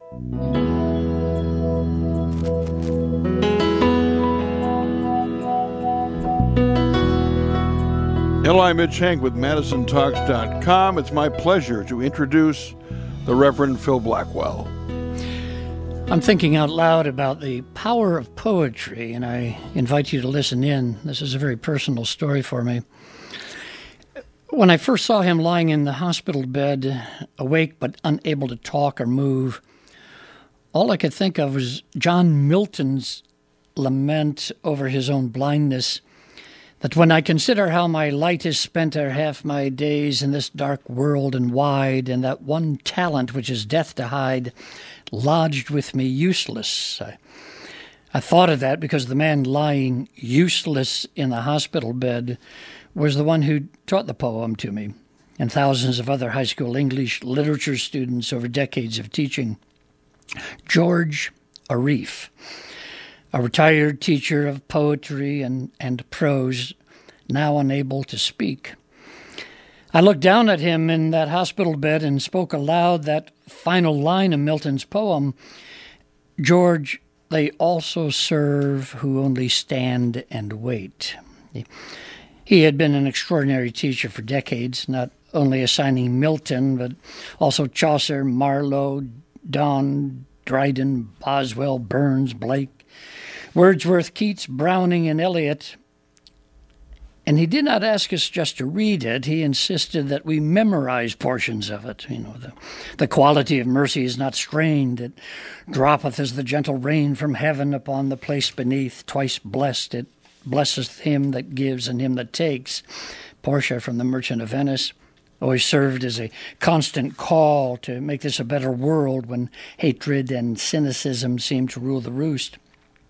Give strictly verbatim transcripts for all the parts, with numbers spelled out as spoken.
Hello, I'm Mitch Hank with Madison Talks dot com. It's my pleasure to introduce the Reverend Phil Blackwell. I'm thinking out loud about the power of poetry, and I invite you to listen in. This is a very personal story for me. When I first saw him lying in the hospital bed, awake but unable to talk or move, all I could think of was John Milton's lament over his own blindness, that when I consider how my light is spent ere half my days in this dark world and wide, and that one talent which is death to hide, lodged with me useless. I, I thought of that because the man lying useless in the hospital bed was the one who taught the poem to me and thousands of other high school English literature students over decades of teaching. George Arif, a retired teacher of poetry and, and prose, now unable to speak. I looked down at him in that hospital bed and spoke aloud that final line of Milton's poem, "George, they also serve who only stand and wait." He, he had been an extraordinary teacher for decades, not only assigning Milton, but also Chaucer, Marlowe, Donne, Dryden, Boswell, Burns, Blake, Wordsworth, Keats, Browning, and Eliot. And he did not ask us just to read it. He insisted that we memorize portions of it. You know, the, the quality of mercy is not strained. It droppeth as the gentle rain from heaven upon the place beneath. Twice blessed, it blesseth him that gives and him that takes. Portia from The Merchant of Venice always served as a constant call to make this a better world when hatred and cynicism seemed to rule the roost.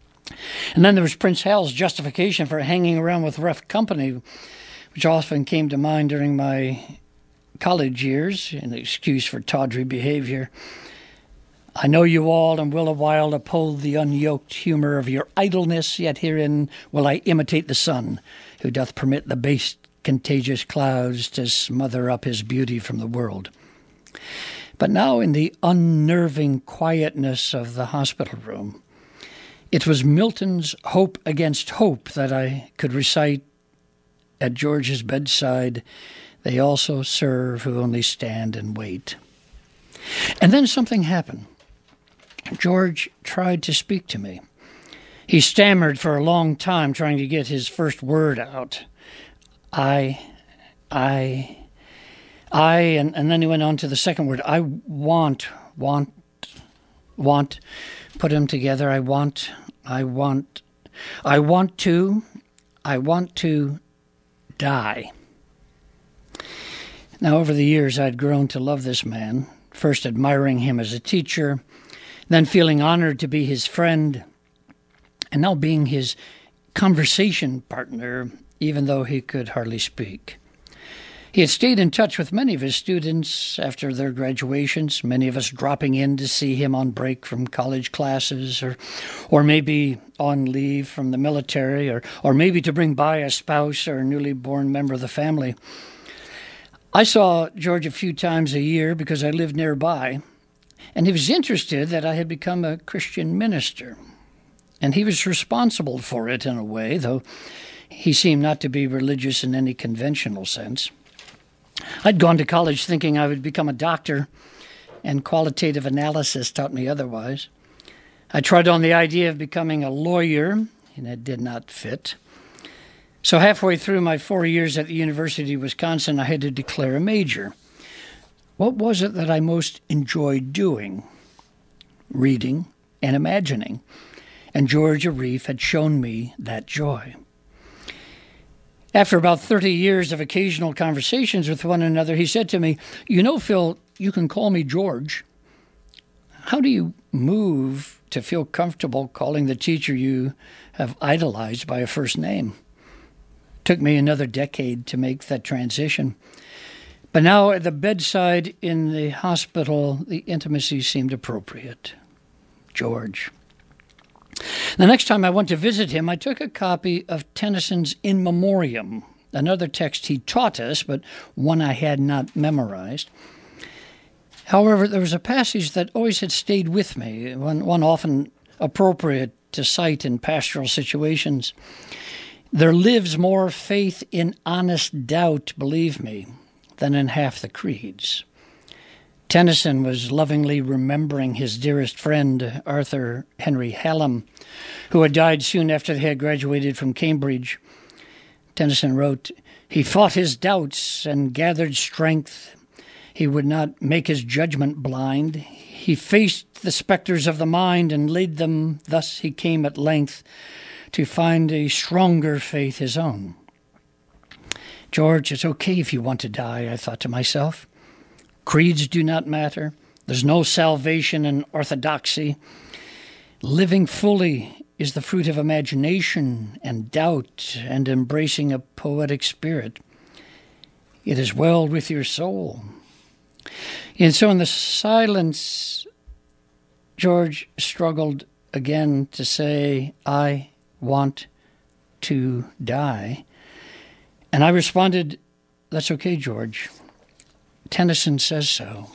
And then there was Prince Hal's justification for hanging around with rough company, which often came to mind during my college years, an excuse for tawdry behavior. "I know you all, and will a while uphold the unyoked humor of your idleness, yet herein will I imitate the sun, who doth permit the base contagious clouds to smother up his beauty from the world." But now in the unnerving quietness of the hospital room, it was Milton's Hope Against Hope that I could recite at George's bedside. "They also serve who only stand and wait." And then something happened. George tried to speak to me. He stammered for a long time, trying to get his first word out. I, I, I, and, and then he went on to the second word. I want, want, want. Put them together. I want, I want, I want to, I want to die. Now, over the years, I'd grown to love this man, first admiring him as a teacher, then feeling honored to be his friend, and now being his conversation partner, even though he could hardly speak. He had stayed in touch with many of his students after their graduations, many of us dropping in to see him on break from college classes, or or maybe on leave from the military, or, or maybe to bring by a spouse or a newly born member of the family. I saw George a few times a year because I lived nearby, and he was interested that I had become a Christian minister. And he was responsible for it in a way, though he seemed not to be religious in any conventional sense. I'd gone to college thinking I would become a doctor, and qualitative analysis taught me otherwise. I tried on the idea of becoming a lawyer, and it did not fit. So halfway through my four years at the University of Wisconsin, I had to declare a major. What was it that I most enjoyed doing? Reading and imagining. And George Arif had shown me that joy. After about thirty years of occasional conversations with one another, he said to me, "You know, Phil, you can call me George. How do you move to feel comfortable calling the teacher you have idolized by a first name?" It took me another decade to make that transition. But now at the bedside in the hospital, the intimacy seemed appropriate. George. The next time I went to visit him, I took a copy of Tennyson's In Memoriam, another text he taught us, but one I had not memorized. However, there was a passage that always had stayed with me, one, one often appropriate to cite in pastoral situations. There lives more faith in honest doubt, believe me, than in half the creeds. Tennyson was lovingly remembering his dearest friend, Arthur Henry Hallam, who had died soon after he had graduated from Cambridge. Tennyson wrote, "He fought his doubts and gathered strength. He would not make his judgment blind. He faced the spectres of the mind and laid them. Thus he came at length to find a stronger faith his own." George, it's okay if you want to die, I thought to myself. Creeds do not matter. There's no salvation in orthodoxy. Living fully is the fruit of imagination and doubt and embracing a poetic spirit. It is well with your soul. And so in the silence, George struggled again to say, I want to die. And I responded, that's okay, George. Tennyson says so.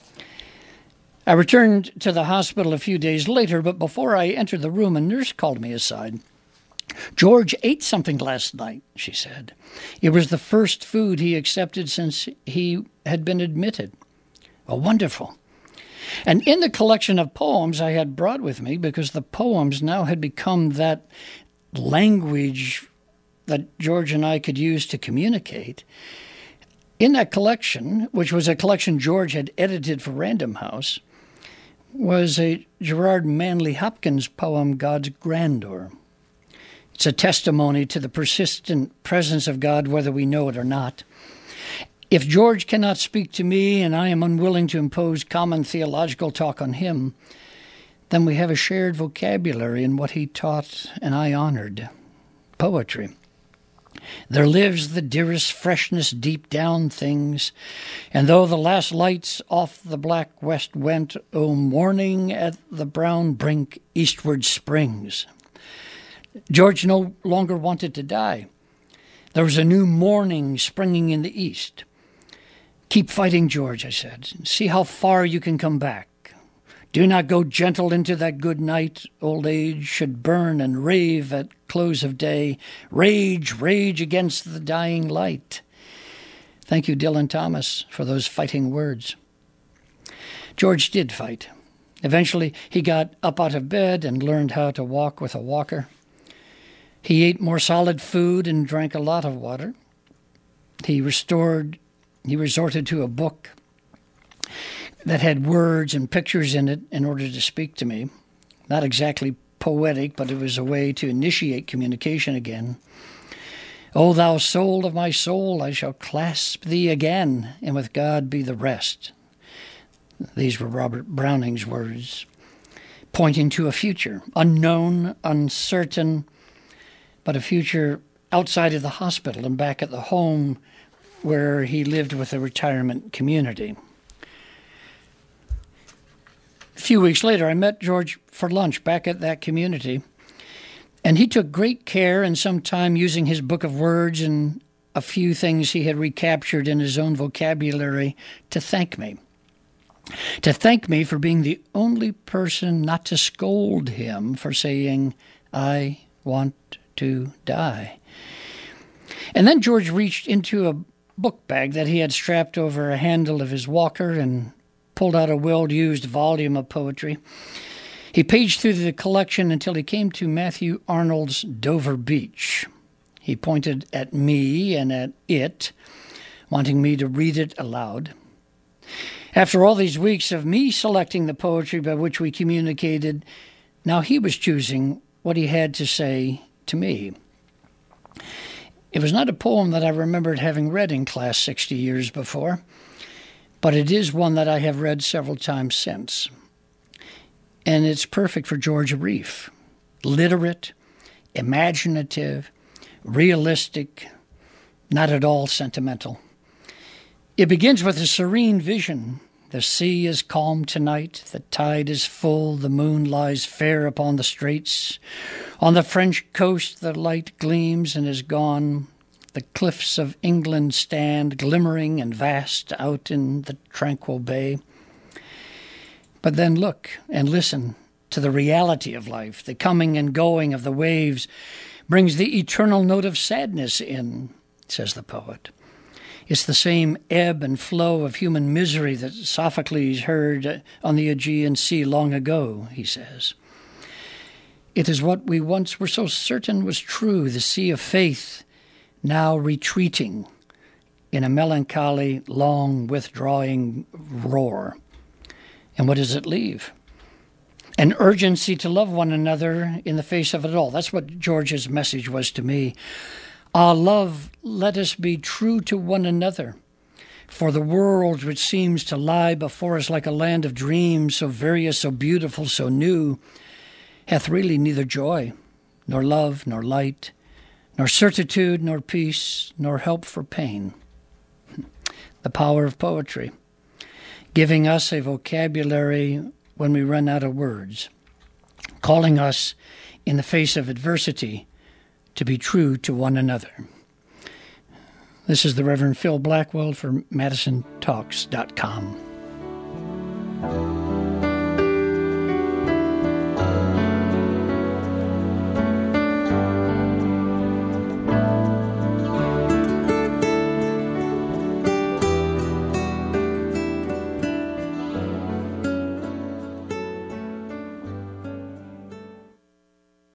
I returned to the hospital a few days later, but before I entered the room, a nurse called me aside. George ate something last night, she said. It was the first food he accepted since he had been admitted. Oh, wonderful. And in the collection of poems I had brought with me, because the poems now had become that language that George and I could use to communicate, in that collection, which was a collection George had edited for Random House, was a Gerard Manley Hopkins poem, God's Grandeur. It's a testimony to the persistent presence of God, whether we know it or not. If George cannot speak to me and I am unwilling to impose common theological talk on him, then we have a shared vocabulary in what he taught and I honored, poetry. There lives the dearest freshness deep down things, and though the last lights off the black west went, O morning at the brown brink eastward springs. George no longer wanted to die. There was a new morning springing in the east. Keep fighting, George, I said. See how far you can come back. Do not go gentle into that good night. Old age should burn and rave at close of day. Rage, rage against the dying light. Thank you, Dylan Thomas, for those fighting words. George did fight. Eventually, he got up out of bed and learned how to walk with a walker. He ate more solid food and drank a lot of water. He restored, he resorted to a book that had words and pictures in it in order to speak to me. Not exactly poetic, but it was a way to initiate communication again. O thou soul of my soul, I shall clasp thee again, and with God be the rest. These were Robert Browning's words, pointing to a future, unknown, uncertain, but a future outside of the hospital and back at the home where he lived with a retirement community. A few weeks later, I met George for lunch back at that community, and he took great care and some time using his book of words and a few things he had recaptured in his own vocabulary to thank me. To thank me for being the only person not to scold him for saying, I want to die. And then George reached into a book bag that he had strapped over a handle of his walker and pulled out a well-used volume of poetry. He paged through the collection until he came to Matthew Arnold's Dover Beach. He pointed at me and at it, wanting me to read it aloud. After all these weeks of me selecting the poetry by which we communicated, now he was choosing what he had to say to me. It was not a poem that I remembered having read in class sixty years before, but it is one that I have read several times since. And it's perfect for George Reef. Literate, imaginative, realistic, not at all sentimental. It begins with a serene vision. The sea is calm tonight, the tide is full, the moon lies fair upon the straits. On the French coast the light gleams and is gone. The cliffs of England stand glimmering and vast out in the tranquil bay. But then look and listen to the reality of life. The coming and going of the waves brings the eternal note of sadness in, says the poet. It's the same ebb and flow of human misery that Sophocles heard on the Aegean Sea long ago, he says. It is what we once were so certain was true, the sea of faith, now retreating in a melancholy, long withdrawing roar. And what does it leave? An urgency to love one another in the face of it all. That's what George's message was to me. Ah, love, let us be true to one another. For the world which seems to lie before us like a land of dreams, so various, so beautiful, so new, hath really neither joy, nor love, nor light, nor certitude, nor peace, nor help for pain. The power of poetry, giving us a vocabulary when we run out of words, calling us in the face of adversity to be true to one another. This is the Reverend Phil Blackwell for Madison Talks dot com.